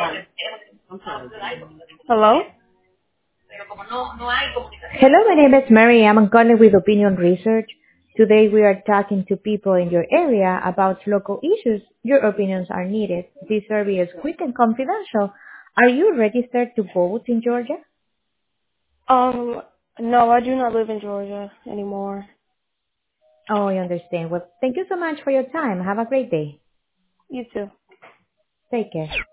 Hello? Hello, my name is Mary. I'm calling with Opinion Research. Today we are talking to people in your area about local issues. Your opinions are needed. This survey is quick and confidential. Are you registered to vote in Georgia? Um, no, I do not live in Georgia anymore. Oh, I understand. Well, thank you so much for your time. Have a great day. You too. Take care.